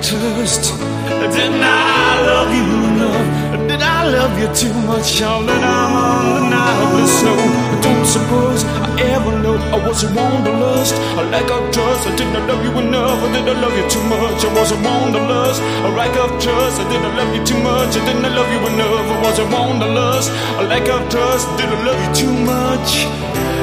trust? Didn't I love you enough? Did I love you too much? All that I'm undeniably so. Don't suppose I ever know I was a wanderlust, a lack of trust. I didn't love you enough. Did I love you too much? I was a wanderlust, a lack of trust. I didn't love you too much. I didn't love you enough. I was a wanderlust, a lack of trust. Did I love you too much?